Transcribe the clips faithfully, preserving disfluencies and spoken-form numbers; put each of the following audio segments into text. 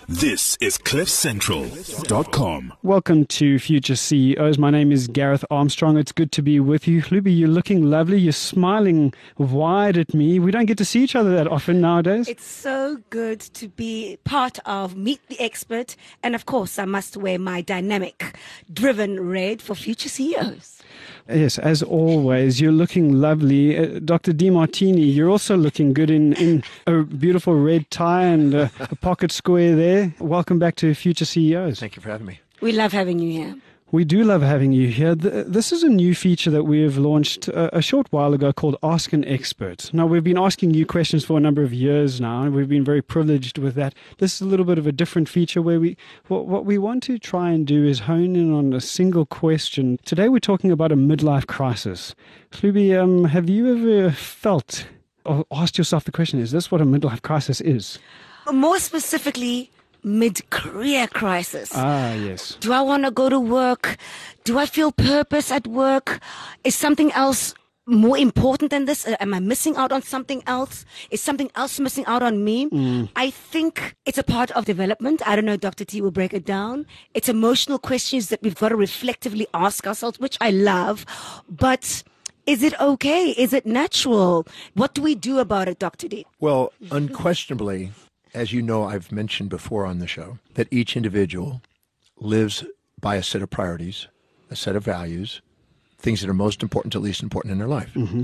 This is cliff central dot com. Welcome to Future C E Os. My name is Gareth Armstrong. It's good to be with you. Hlubi, you're looking lovely. You're smiling wide at me. We don't get to see each other that often nowadays. It's so good to be part of Meet the Expert. And of course, I must wear my dynamic, driven red for Future C E Os. Yes, as always, you're looking lovely. Uh, Doctor DiMartini, you're also looking good in, in a beautiful red tie and uh, a pocket square there. Welcome back to Future C E Os. Thank you for having me. We love having you here. We do love having you here. This is a new feature that we have launched a short while ago called Ask an Expert. Now, we've been asking you questions for a number of years now, and we've been very privileged with that. This is a little bit of a different feature where we, what we want to try and do is hone in on a single question. Today, we're talking about a midlife crisis. Hlubi, um, have you ever felt or asked yourself the question, is this what a midlife crisis is? More specifically, mid-career crisis. Ah, yes. Do I want to go to work? Do I feel purpose at work? Is something else more important than this? Am I missing out on something else? Is something else missing out on me? Mm. I think it's a part of development. I don't know, Doctor T will break it down. It's emotional questions that we've got to reflectively ask ourselves, which I love. But is it okay? Is it natural? What do we do about it, Doctor D? Well, unquestionably, as you know, I've mentioned before on the show that each individual lives by a set of priorities, a set of values, things that are most important to least important in their life. Mm-hmm.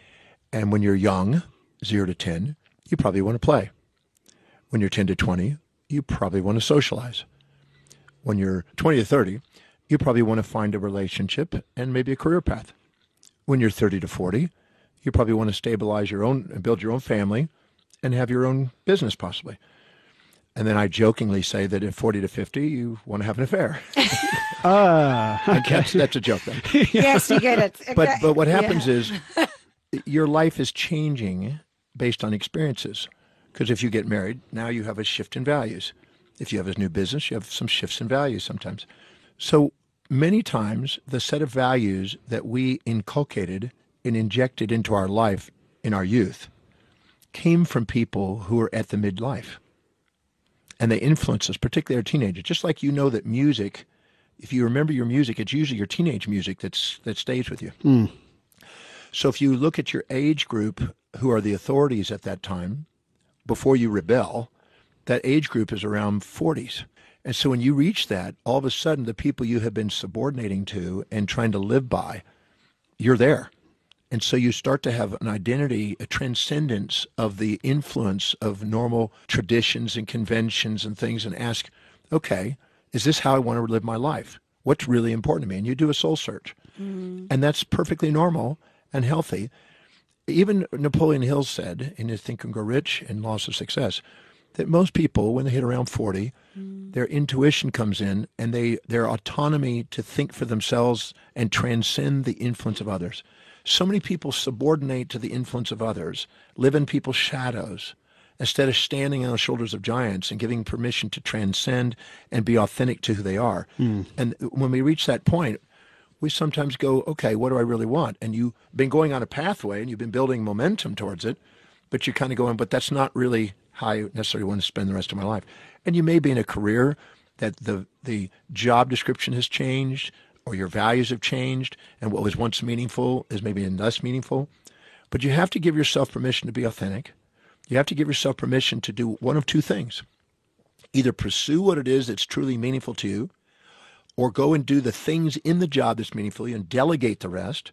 And when you're young, zero to ten, you probably want to play. When you're ten to twenty, you probably want to socialize. When you're twenty to thirty, you probably want to find a relationship and maybe a career path. When you're thirty to forty, you probably want to stabilize your own and build your own family and have your own business possibly. And then I jokingly say that at forty to fifty, you want to have an affair. Ah, okay. That's, that's a joke then. Yes, you get it. But, but what happens yeah. is your life is changing based on experiences. Because if you get married, now you have a shift in values. If you have a new business, you have some shifts in values sometimes. So many times, the set of values that we inculcated and injected into our life in our youth came from people who are at the midlife. And they influence us, particularly our teenagers. Just like you know that music, if you remember your music, it's usually your teenage music that's that stays with you. Mm. So if you look at your age group, who are the authorities at that time, before you rebel, that age group is around forties. And so when you reach that, all of a sudden the people you have been subordinating to and trying to live by, you're there. And so you start to have an identity, a transcendence of the influence of normal traditions and conventions and things and ask, okay, is this how I want to live my life? What's really important to me? And you do a soul search. Mm. And that's perfectly normal and healthy. Even Napoleon Hill said in his Think and Grow Rich and Laws of Success that most people, when they hit around forty, mm. their intuition comes in and they their autonomy to think for themselves and transcend the influence of others. So many people subordinate to the influence of others, live in people's shadows, instead of standing on the shoulders of giants and giving permission to transcend and be authentic to who they are. Mm. And when we reach that point, we sometimes go, okay, what do I really want? And you've been going on a pathway and you've been building momentum towards it, but you're kind of going, but that's not really how I necessarily want to spend the rest of my life. And you may be in a career that the the job description has changed, or your values have changed, and what was once meaningful is maybe less meaningful. But you have to give yourself permission to be authentic. You have to give yourself permission to do one of two things. Either pursue what it is that's truly meaningful to you, or go and do the things in the job that's meaningful to you and delegate the rest,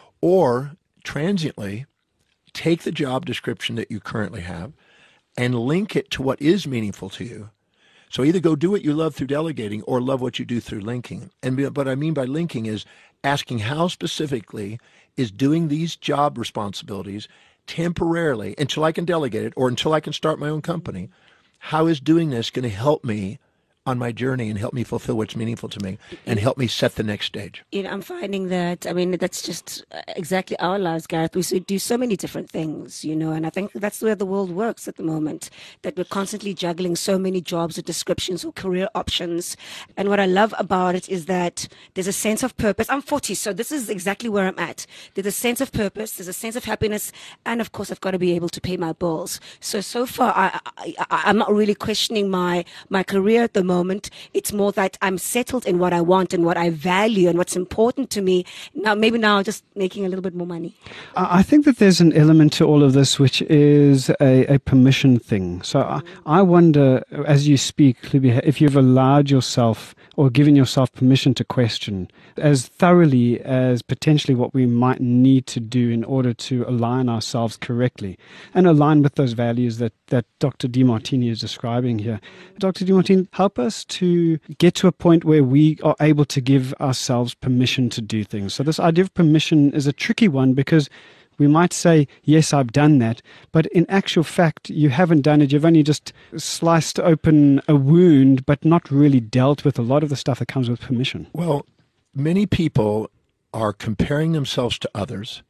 or transiently take the job description that you currently have and link it to what is meaningful to you. So either go do what you love through delegating or love what you do through linking. And what I mean by linking is asking how specifically is doing these job responsibilities temporarily until I can delegate it or until I can start my own company, how is doing this going to help me on my journey and help me fulfill what's meaningful to me and help me set the next stage. You know, I'm finding that, I mean, that's just exactly our lives, Gareth. We do so many different things, you know, and I think that's where the world works at the moment, that we're constantly juggling so many jobs or descriptions or career options. And what I love about it is that there's a sense of purpose. I'm forty, so this is exactly where I'm at. There's a sense of purpose, there's a sense of happiness, and of course, I've got to be able to pay my bills. So, so far, I, I, I, I'm not really questioning my, my career at the moment. It's more that I'm settled in what I want and what I value and what's important to me. Now, maybe now just making a little bit more money. I think that there's an element to all of this which is a, a permission thing. So I, I wonder, as you speak, Libby, if you've allowed yourself or given yourself permission to question as thoroughly as potentially what we might need to do in order to align ourselves correctly and align with those values that, that Doctor Demartini is describing here. Doctor Demartini, help us to get to a point where we are able to give ourselves permission to do things. So this idea of permission is a tricky one because we might say, yes, I've done that, but in actual fact, you haven't done it. You've only just sliced open a wound, but not really dealt with a lot of the stuff that comes with permission. Well, many people are comparing themselves to others,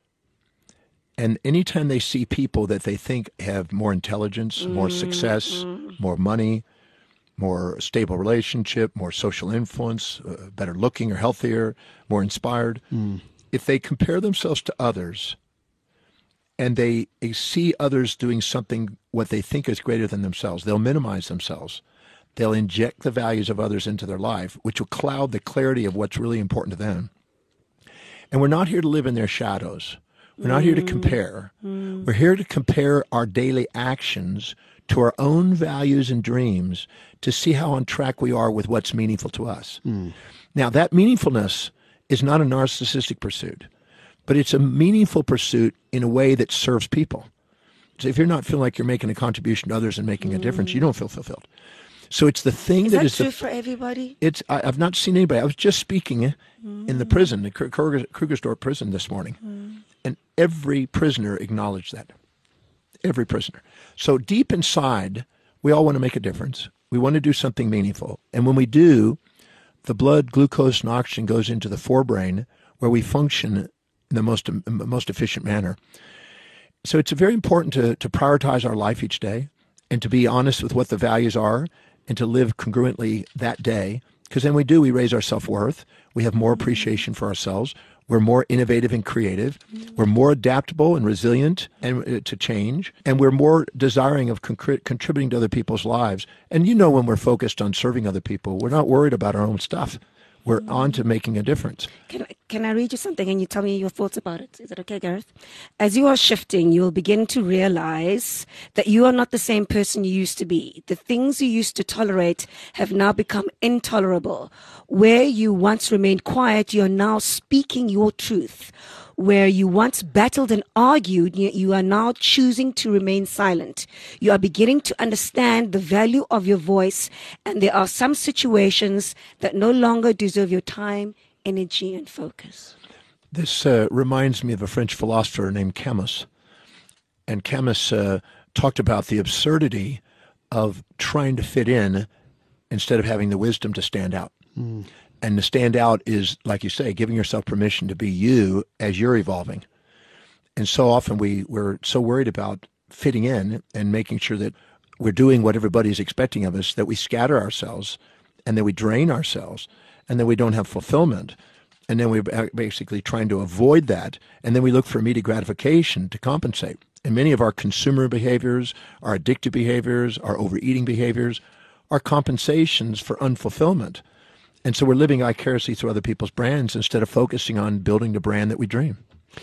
and anytime they see people that they think have more intelligence, more success, more money, more stable relationship, more social influence, uh, better looking or healthier, more inspired, mm. if they compare themselves to others, and they see others doing something what they think is greater than themselves, they'll minimize themselves. They'll inject the values of others into their life, which will cloud the clarity of what's really important to them. And we're not here to live in their shadows. We're not mm. here to compare. Mm. We're here to compare our daily actions to our own values and dreams to see how on track we are with what's meaningful to us. Mm. Now, that meaningfulness is not a narcissistic pursuit, but it's a meaningful pursuit in a way that serves people. So if you're not feeling like you're making a contribution to others and making a difference, you don't feel fulfilled. So it's the thing is that, that is true the, for everybody? It's I, I've not seen anybody. I was just speaking mm. in the prison, the Kruger, Krugersdorp prison this morning, mm. and every prisoner acknowledged that. Every prisoner. So deep inside, we all want to make a difference. We want to do something meaningful. And when we do, the blood, glucose, and oxygen goes into the forebrain where we function in the most, most efficient manner. So it's very important to, to prioritize our life each day and to be honest with what the values are and to live congruently that day. Because then we do, we raise our self-worth. We have more appreciation for ourselves. We're more innovative and creative. We're more adaptable and resilient and uh, to change. And we're more desiring of con- contributing to other people's lives. And you know, when we're focused on serving other people, we're not worried about our own stuff. We're on to making a difference. Can, can I read you something and you tell me your thoughts about it? Is it okay, Gareth? As you are shifting, you will begin to realize that you are not the same person you used to be. The things you used to tolerate have now become intolerable. Where you once remained quiet, you are now speaking your truth. Where you once battled and argued, you are now choosing to remain silent. You are beginning to understand the value of your voice, and there are some situations that no longer deserve your time, energy, and focus. This uh, reminds me of a French philosopher named Camus. And Camus uh, talked about the absurdity of trying to fit in instead of having the wisdom to stand out. Mm. And to stand out is, like you say, giving yourself permission to be you as you're evolving. And so often we, we're so worried about fitting in and making sure that we're doing what everybody's expecting of us, that we scatter ourselves and then we drain ourselves and then we don't have fulfillment. And then we're basically trying to avoid that. And then we look for immediate gratification to compensate. And many of our consumer behaviors, our addictive behaviors, our overeating behaviors are compensations for unfulfillment. And so we're living vicariously through other people's brands instead of focusing on building the brand that we dream.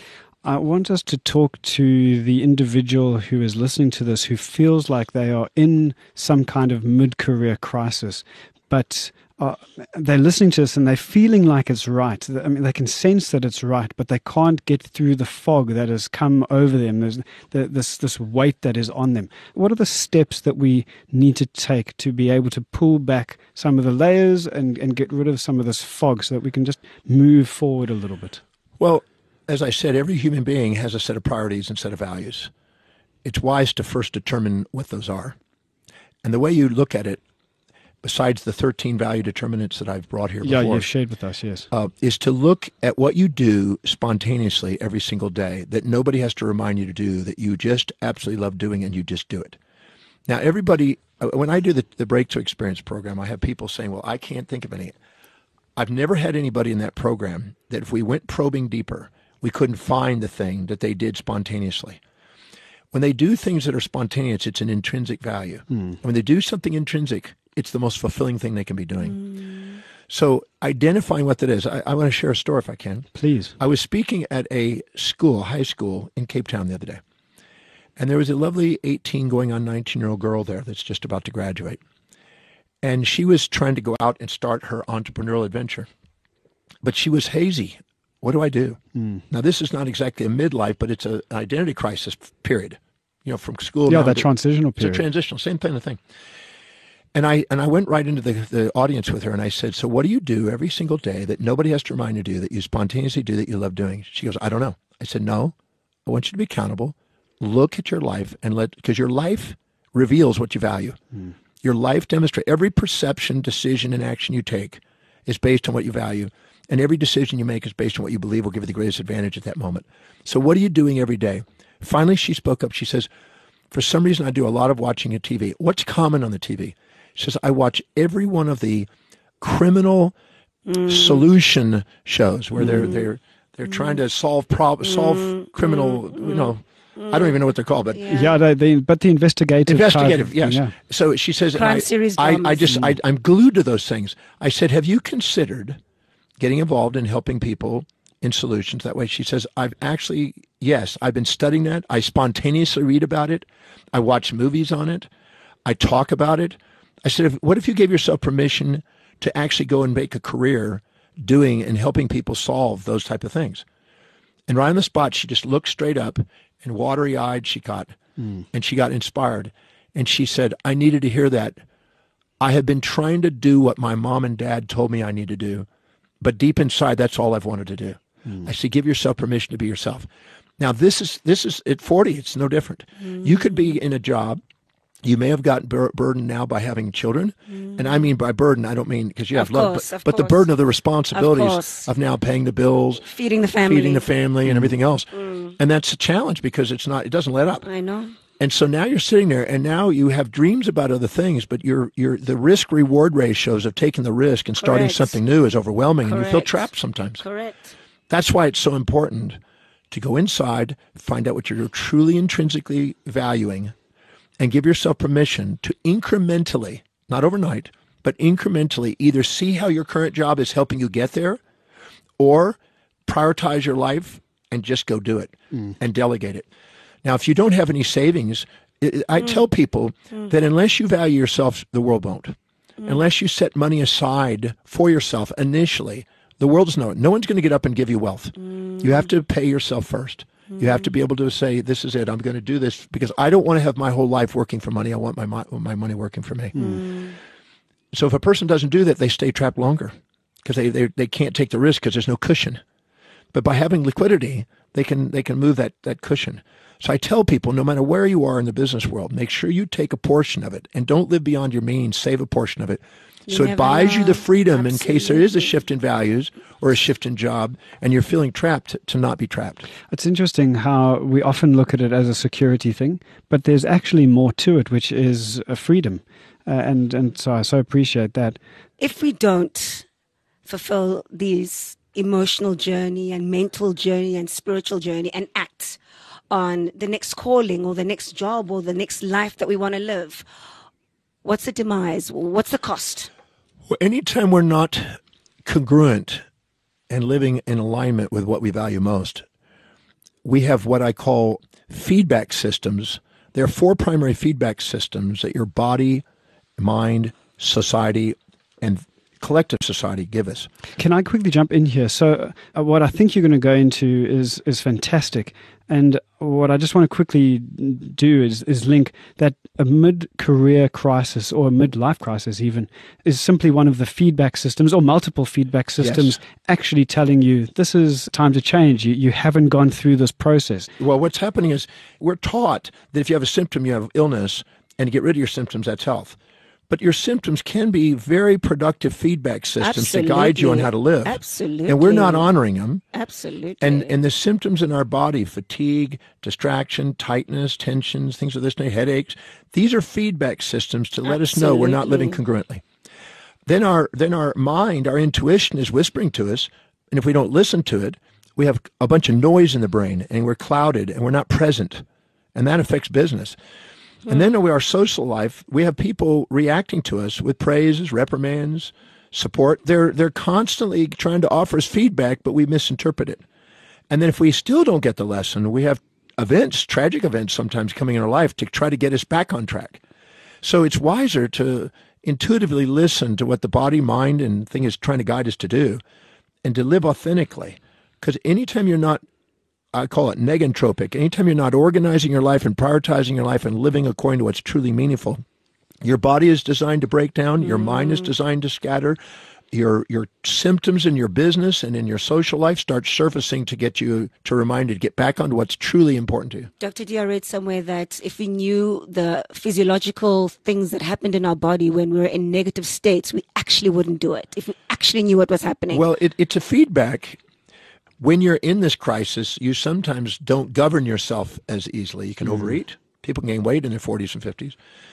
I want us to talk to the individual who is listening to this, who feels like they are in some kind of mid-career crisis, but uh, they're listening to this and they're feeling like it's right. I mean, they can sense that it's right, but they can't get through the fog that has come over them. There's the, this this weight that is on them. What are the steps that we need to take to be able to pull back some of the layers and, and get rid of some of this fog so that we can just move forward a little bit? Well, as I said, every human being has a set of priorities and set of values. It's wise to first determine what those are. And the way you look at it, besides the thirteen value determinants that I've brought here Yeah, before, you've shared with us, yes. uh, is to look at what you do spontaneously every single day that nobody has to remind you to do, that you just absolutely love doing and you just do it. Now, everybody, uh, when I do the, the Breakthrough Experience program, I have people saying, well, I can't think of any. I've never had anybody in that program that if we went probing deeper, we couldn't find the thing that they did spontaneously. When they do things that are spontaneous, it's an intrinsic value. Mm. When they do something intrinsic, it's the most fulfilling thing they can be doing. Mm. So identifying what that is, I, I want to share a story if I can. Please. I was speaking at a school, high school in Cape Town the other day. And there was a lovely eighteen going on nineteen-year-old girl there that's just about to graduate. And she was trying to go out and start her entrepreneurial adventure. But she was hazy. What do I do? Mm. Now, this is not exactly a midlife, but it's a, an identity crisis period. You know, from school. Yeah, that to, transitional period. It's a transitional, same kind of thing. And I and I went right into the, the audience with her, and I said, so what do you do every single day that nobody has to remind you to do, that you spontaneously do, that you love doing? She goes, I don't know. I said, no, I want you to be accountable. Look at your life, and let, because your life reveals what you value. Mm. Your life demonstrates, every perception, decision, and action you take is based on what you value. And every decision you make is based on what you believe will give you the greatest advantage at that moment. So what are you doing every day? Finally, she spoke up. She says, for some reason, I do a lot of watching a T V. What's common on the T V? She says, I watch every one of the criminal mm. solution shows where mm. they're they're they're mm. trying to solve prob- solve mm. criminal, mm. you know, mm. I don't even know what they're called, but yeah, yeah they, they, but the investigative, investigative, of, yes. Yeah. So she says, crime I, series I, dramas. I just I, I'm glued to those things. I said, have you considered getting involved in helping people in solutions that way? She says, I've actually, yes, I've been studying that. I spontaneously read about it. I watch movies on it. I talk about it. I said, if, what if you gave yourself permission to actually go and make a career doing and helping people solve those type of things? And right on the spot, she just looked straight up and watery-eyed she got, mm. and she got inspired. And she said, I needed to hear that. I have been trying to do what my mom and dad told me I need to do. But deep inside, that's all I've wanted to do. Mm. I say, give yourself permission to be yourself. Now, this is this is at forty. It's no different. Mm. You could be in a job. You may have gotten bur- burdened now by having children, mm. and I mean by burden, I don't mean because you have of love, course, but, but the burden of the responsibilities of, of now paying the bills, feeding the family, feeding the family, mm. and everything else, mm. and that's a challenge because it's not. It doesn't let up. I know. And so now you're sitting there, and now you have dreams about other things, but you're, you're, the risk-reward ratios of taking the risk and starting Correct. something new is overwhelming, Correct. and you feel trapped sometimes. Correct. That's why it's so important to go inside, find out what you're truly intrinsically valuing, and give yourself permission to incrementally, not overnight, but incrementally either see how your current job is helping you get there, or prioritize your life and just go do it mm. and delegate it. Now, if you don't have any savings, I mm. tell people mm. that unless you value yourself, the world won't. Mm. Unless you set money aside for yourself initially, the world is no. No one's going to get up and give you wealth. Mm. You have to pay yourself first. Mm. You have to be able to say, this is it. I'm going to do this because I don't want to have my whole life working for money. I want my my money working for me. Mm. So if a person doesn't do that, they stay trapped longer because they, they, they can't take the risk because there's no cushion. But by having liquidity, they can they can move that, that cushion. So I tell people, no matter where you are in the business world, make sure you take a portion of it and don't live beyond your means. Save a portion of it. You so it buys know. you the freedom Absolutely. in case there is a shift in values or a shift in job and you're feeling trapped to not be trapped. It's interesting how we often look at it as a security thing, but there's actually more to it, which is a freedom. Uh, and, and so I so appreciate that. If we don't fulfill these emotional journey and mental journey and spiritual journey and act on the next calling or the next job or the next life that we want to live, what's the demise? What's the cost? Well, anytime we're not congruent and living in alignment with what we value most, we have what I call feedback systems. There are four primary feedback systems that your body, mind, society, and collective society give us. Can I quickly jump in here? So uh, what I think you're going to go into is is fantastic. And what I just want to quickly do is, is link that a mid-career crisis or a mid-life crisis even is simply one of the feedback systems or multiple feedback systems yes. actually telling you this is time to change. You, you haven't gone through this process. Well, what's happening is we're taught that if you have a symptom, you have illness, and to get rid of your symptoms, that's health. But your symptoms can be very productive feedback systems Absolutely. to guide you on how to live. Absolutely. And we're not honoring them. Absolutely. And and the symptoms in our body, fatigue, distraction, tightness, tensions, things of this nature, headaches, these are feedback systems to let us know we're not living congruently. Then our then our mind, our intuition is whispering to us, and if we don't listen to it, we have a bunch of noise in the brain, and we're clouded, and we're not present, and that affects business. And then we our social life, we have people reacting to us with praises, reprimands, support. They're they're constantly trying to offer us feedback, but we misinterpret it. And then if we still don't get the lesson, we have events, tragic events sometimes coming in our life to try to get us back on track. So it's wiser to intuitively listen to what the body, mind, and thing is trying to guide us to do, and to live authentically. Because anytime you're not, I call it negentropic, anytime you're not organizing your life and prioritizing your life and living according to what's truly meaningful, your body is designed to break down, your mm. mind is designed to scatter, your your symptoms in your business and in your social life start surfacing to get you to remind you to get back onto what's truly important to you. Doctor D, I read somewhere that if we knew the physiological things that happened in our body when we were in negative states, we actually wouldn't do it. If we actually knew what was happening. Well, it, it's a feedback. When you're in this crisis, you sometimes don't govern yourself as easily. You can mm. overeat. People gain weight in their forties and fifties.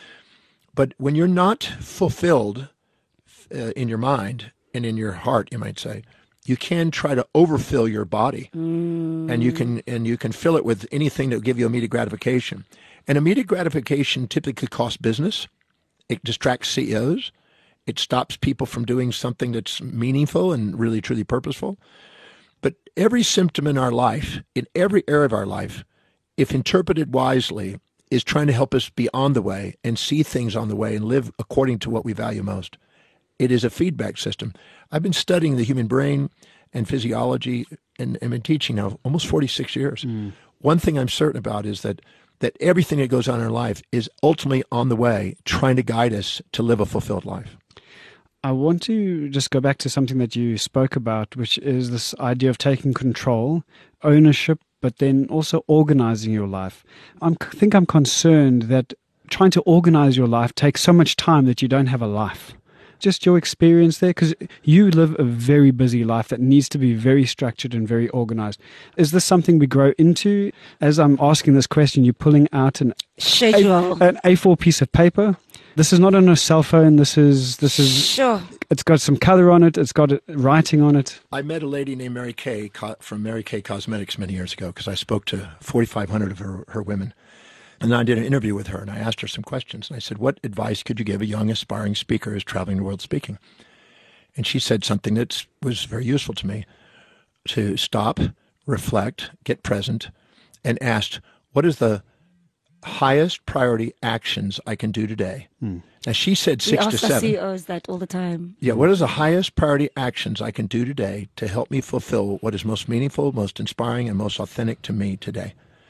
But when you're not fulfilled uh, in your mind and in your heart, you might say, you can try to overfill your body, mm. and you can and you can fill it with anything that will give you immediate gratification. And immediate gratification typically costs business. It distracts C E Os. It stops people from doing something that's meaningful and really truly purposeful. But every symptom in our life, in every area of our life, if interpreted wisely, is trying to help us be on the way and see things on the way and live according to what we value most. It is a feedback system. I've been studying the human brain and physiology and I've been teaching now almost forty-six years. Mm. One thing I'm certain about is that that everything that goes on in our life is ultimately on the way, trying to guide us to live a fulfilled life. I want to just go back to something that you spoke about, which is this idea of taking control, ownership, but then also organizing your life. I'm, I think I'm concerned that trying to organize your life takes so much time that you don't have a life. Just your experience there, because you live a very busy life that needs to be very structured and very organized. Is this something we grow into? As I'm asking this question, you're pulling out an schedule, A, an A four piece of paper. This is not on a cell phone. This is this is. Sure. It's got some color on it. It's got writing on it. I met a lady named Mary Kay from Mary Kay Cosmetics many years ago because I spoke to forty-five hundred of her, her women. And I did an interview with her, and I asked her some questions. And I said, what advice could you give a young aspiring speaker who's traveling the world speaking? And she said something that was very useful to me, to stop, reflect, get present, and ask, what is the highest priority actions I can do today? Hmm. Now, she said six we to ask our seven. C E Os that all the time. Yeah, what is the highest priority actions I can do today to help me fulfill what is most meaningful, most inspiring, and most authentic to me today?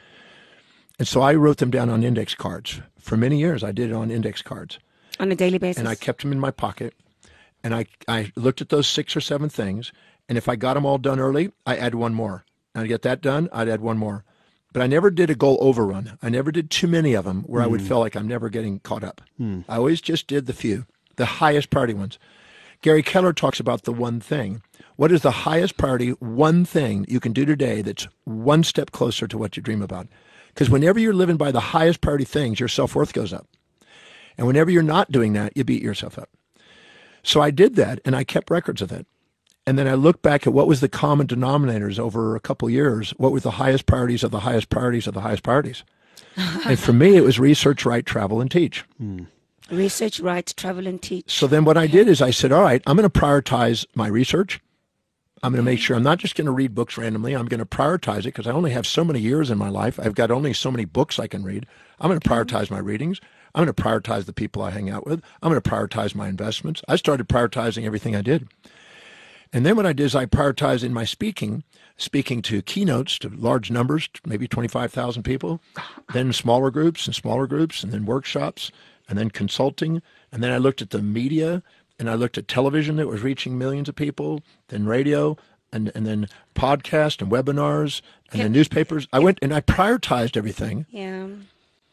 And so I wrote them down on index cards. For many years, I did it on index cards. On a daily basis? And I kept them in my pocket. And I, I looked at those six or seven things. And if I got them all done early, I add one more. And I'd get that done, I'd add one more. But I never did a goal overrun. I never did too many of them where mm. I would feel like I'm never getting caught up. Mm. I always just did the few, the highest priority ones. Gary Keller talks about the one thing. What is the highest priority one thing you can do today that's one step closer to what you dream about? Because whenever you're living by the highest priority things, your self-worth goes up. And whenever you're not doing that, you beat yourself up. So I did that, and I kept records of it. And then I looked back at what was the common denominators over a couple of years. What were the highest priorities of the highest priorities of the highest priorities? And for me, it was research, write, travel, and teach. Mm. Research, write, travel, and teach. So then what I did is I said, all right, I'm going to prioritize my research. I'm going to make sure I'm not just going to read books randomly. I'm going to prioritize it because I only have so many years in my life. I've got only so many books I can read. I'm going to prioritize my readings. I'm going to prioritize the people I hang out with. I'm going to prioritize my investments. I started prioritizing everything I did. And then what I did is I prioritized in my speaking, speaking to keynotes, to large numbers, maybe twenty-five thousand people, then smaller groups and smaller groups, and then workshops, and then consulting. And then I looked at the media, and I looked at television that was reaching millions of people, then radio, and, and then podcast and webinars, and yep. then newspapers. I went and I prioritized everything. Yeah.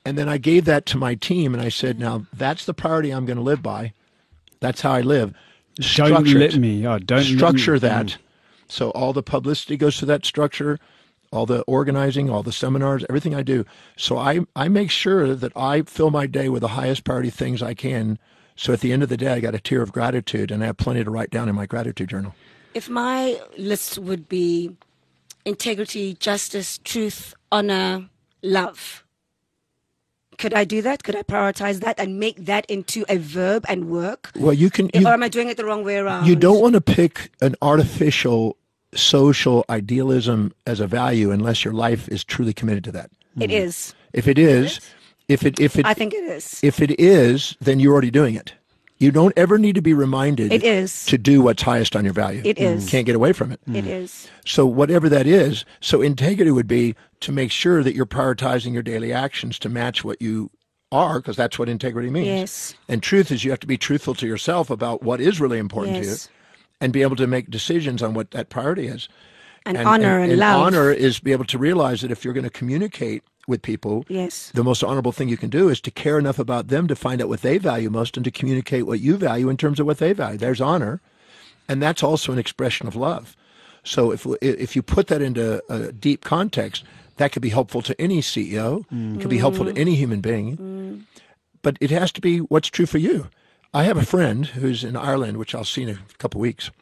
And then I gave that to my team, and I said, now that's the priority I'm going to live by. That's how I live. Don't Structure let it. me. Oh, don't Structure let me. that. So all the publicity goes to that structure, all the organizing, all the seminars, everything I do. So I, I make sure that I fill my day with the highest priority things I can. So at the end of the day, I got a tear of gratitude, and I have plenty to write down in my gratitude journal. If my list would be integrity, justice, truth, honor, love, could I do that? Could I prioritize that and make that into a verb and work? Well, you can. You, or am I doing it the wrong way around? You don't want to pick an artificial social idealism as a value unless your life is truly committed to that. It is. If it is, if it if it I think it is. if it is, then you're already doing it. You don't ever need to be reminded It is. to do what's highest on your value. It is. You can't get away from it. It is. So whatever that is, so integrity would be to make sure that you're prioritizing your daily actions to match what you are, because that's what integrity means. Yes. And truth is you have to be truthful to yourself about what is really important to you Yes. and be able to make decisions on what that priority is. And honor and love. honor is be able to realize that if you're going to communicate with people, Yes. the most honorable thing you can do is to care enough about them to find out what they value most and to communicate what you value in terms of what they value. There's honor. And that's also an expression of love. So if if you put that into a deep context, that could be helpful to any C E O, mm. could be helpful to any human being. Mm. But it has to be what's true for you. I have a friend who's in Ireland, which I'll see in a couple of weeks,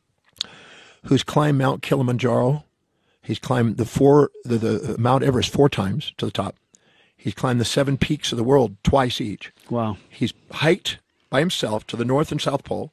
who's climbed Mount Kilimanjaro. He's climbed the four the, the Mount Everest four times to the top. He's climbed the seven peaks of the world twice each. Wow. He's hiked by himself to the North and South Pole,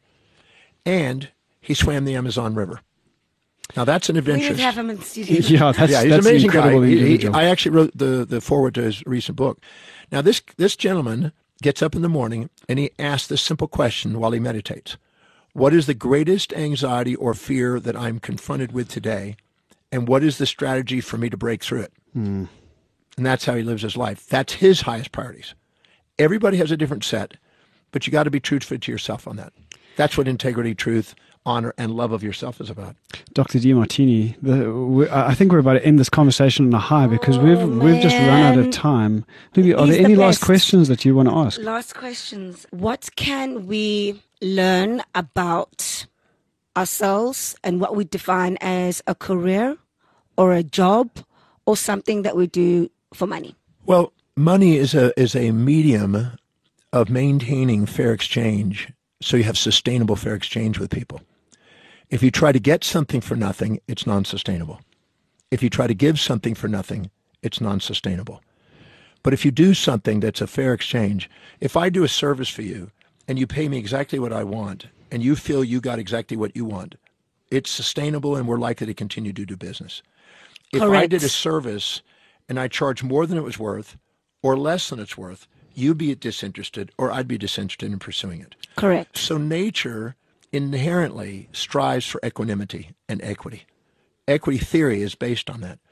and he swam the Amazon River. Now that's an We adventure. need to have him in the studio. Yeah, that's, yeah, he's that's an amazing an incredible guy. He- he- individual. I actually wrote the, the foreword to his recent book. Now this this gentleman gets up in the morning and he asks this simple question while he meditates. What is the greatest anxiety or fear that I'm confronted with today? And what is the strategy for me to break through it? Mm. And that's how he lives his life. That's his highest priorities. Everybody has a different set, but you got to be truthful to yourself on that. That's what integrity, truth, honor, and love of yourself is about. Doctor DeMartini, the, we, I think we're about to end this conversation on a high because we've Oh, we've just run out of man. time. Lily, are He's there the any last best. questions that you want to ask? Last questions. What can we learn about ourselves and what we define as a career or a job or something that we do for money? Well, money is a is a medium of maintaining fair exchange, so you have sustainable fair exchange with people. If you try to get something for nothing, it's non-sustainable. If you try to give something for nothing, it's non-sustainable. But if you do something that's a fair exchange, if I do a service for you and you pay me exactly what I want and you feel you got exactly what you want, it's sustainable and we're likely to continue to do business. If I Correct. did a service and I charged more than it was worth or less than it's worth, you'd be disinterested or I'd be disinterested in pursuing it. Correct. So nature inherently strives for equanimity and equity. Equity theory is based on that.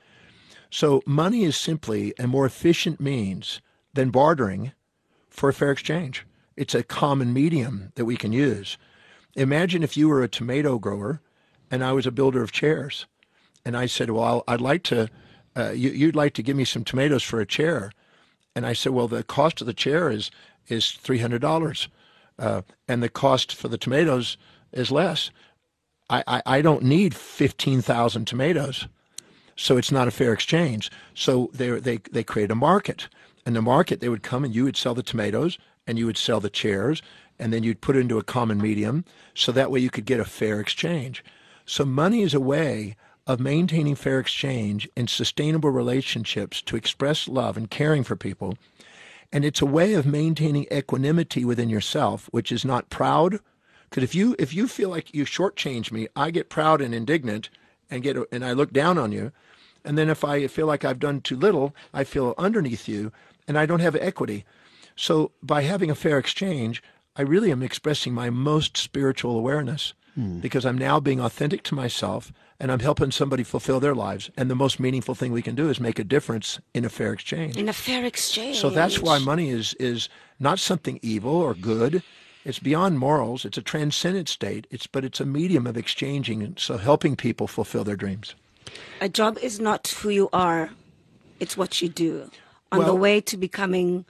So money is simply a more efficient means than bartering for a fair exchange. It's a common medium that we can use. Imagine if you were a tomato grower and I was a builder of chairs. And I said, well, I'd like to, uh, you, you'd like to give me some tomatoes for a chair. And I said, well, the cost of the chair is is three hundred dollars. Uh, and the cost for the tomatoes is less. I, I, I don't need fifteen thousand tomatoes. So it's not a fair exchange. So they, they, they create a market. And the market, they would come and you would sell the tomatoes and you would sell the chairs and then you'd put it into a common medium. So that way you could get a fair exchange. So money is a way of maintaining fair exchange in sustainable relationships to express love and caring for people. And it's a way of maintaining equanimity within yourself, which is not proud. Because if you if you feel like you shortchange me, I get proud and indignant and get and I look down on you. And then if I feel like I've done too little, I feel underneath you and I don't have equity. So by having a fair exchange, I really am expressing my most spiritual awareness hmm. because I'm now being authentic to myself and I'm helping somebody fulfill their lives. And the most meaningful thing we can do is make a difference in a fair exchange. In a fair exchange. So that's why money is is not something evil or good. It's beyond morals. It's a transcendent state. It's but it's a medium of exchanging and so helping people fulfill their dreams. A job is not who you are. It's what you do. on Well- the way to becoming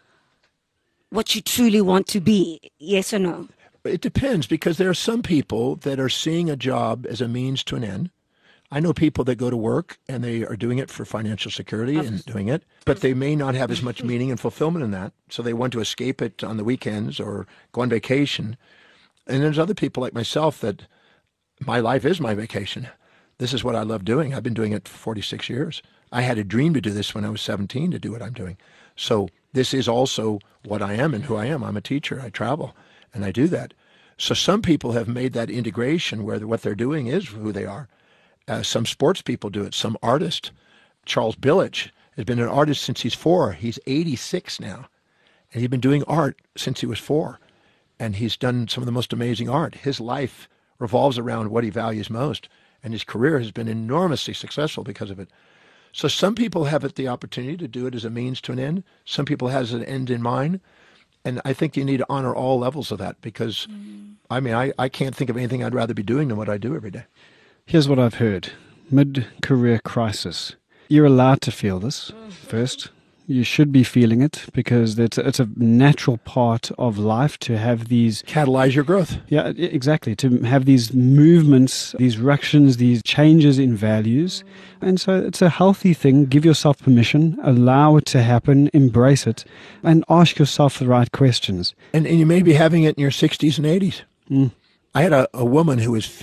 what you truly want to be? Yes or no? It depends, because there are some people that are seeing a job as a means to an end. I know people that go to work and they are doing it for financial security and doing it, but they may not have as much meaning and fulfillment in that. So they want to escape it on the weekends or go on vacation. And there's other people like myself that my life is my vacation. This is what I love doing. I've been doing it for forty-six years. I had a dream to do this when I was seventeen, to do what I'm doing. So this is also what I am and who I am. I'm a teacher. I travel and I do that. So some people have made that integration where what they're doing is who they are. Uh, some sports people do it. Some artists. Charles Billich has been an artist since he's four. He's eighty-six now. And he's been doing art since he was four. And he's done some of the most amazing art. His life revolves around what he values most. And his career has been enormously successful because of it. So some people have it the opportunity to do it as a means to an end. Some people has an end in mind. And I think you need to honor all levels of that, because, mm. I mean, I, I can't think of anything I'd rather be doing than what I do every day. Here's what I've heard. Mid-career crisis. You're allowed to feel this first. You should be feeling it, because it's a, it's a natural part of life to have these... Catalyze your growth. Yeah, exactly. To have these movements, these ructions, these changes in values. And so it's a healthy thing. Give yourself permission. Allow it to happen. Embrace it. And ask yourself the right questions. And, and you may be having it in your sixties and eighties. Mm. I had a, a woman who was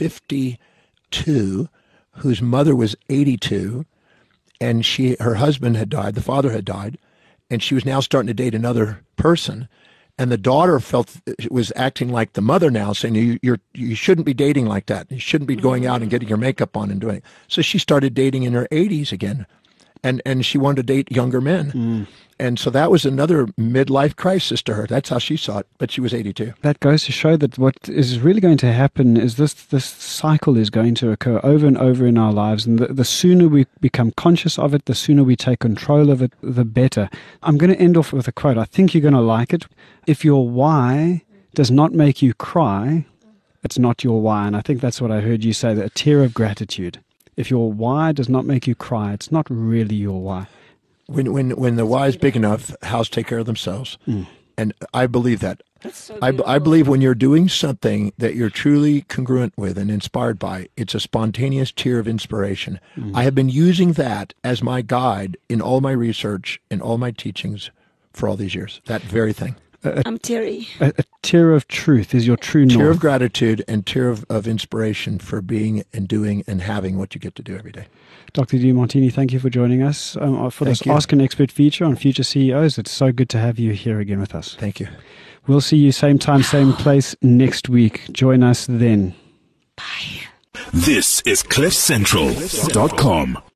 fifty-two, whose mother was eighty-two, and she, her husband had died, the father had died, and she was now starting to date another person. And the daughter felt was acting like the mother now, saying you you're, you shouldn't be dating like that. You shouldn't be going out and getting your makeup on and doing it. So she started dating in her eighties again, and and she wanted to date younger men. Mm. And so that was another midlife crisis to her. That's how she saw it, but she was eighty-two. That goes to show that what is really going to happen is this this cycle is going to occur over and over in our lives. And the, the sooner we become conscious of it, the sooner we take control of it, the better. I'm going to end off with a quote. I think you're going to like it. If your why does not make you cry, it's not your why. And I think that's what I heard you say, that a tear of gratitude. If your why does not make you cry, it's not really your why. When when when the why is big enough, hows take care of themselves. Mm. And I believe that. So I, I believe when you're doing something that you're truly congruent with and inspired by, it's a spontaneous tear of inspiration. Mm. I have been using that as my guide in all my research, in all my teachings for all these years, that very thing. A, I'm Terry. A, a tear of truth is your true north. Tear of gratitude and tear of, of inspiration for being and doing and having what you get to do every day. Doctor Demartini, thank you for joining us um, for Thank this you. Ask an Expert feature on Future C E Os. It's so good to have you here again with us. Thank you. We'll see you same time, same place next week. Join us then. Bye. This is cliff central dot com.